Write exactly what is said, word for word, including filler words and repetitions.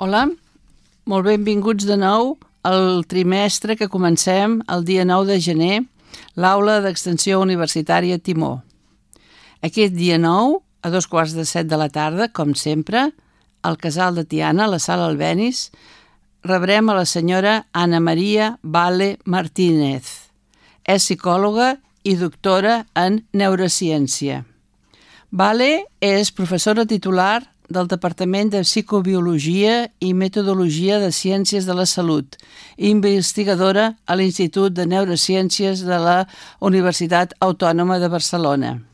Hola, molt benvinguts de nou al trimestre que comencem el dia nou de gener, l'aula d'Extensió Universitària Timó. Aquest dia nou, a dos quarts de set de la tarda, com sempre, al Casal de Tiana, a la Sala Albéniz, rebrem a la senyora Ana Maria Vale Martínez. És psicòloga i doctora en neurociència. Vale és professora titular del Departament de Psicobiologia i Metodologia de Ciències de la Salut i investigadora a l'Institut de Neurociències de la Universitat Autònoma de Barcelona.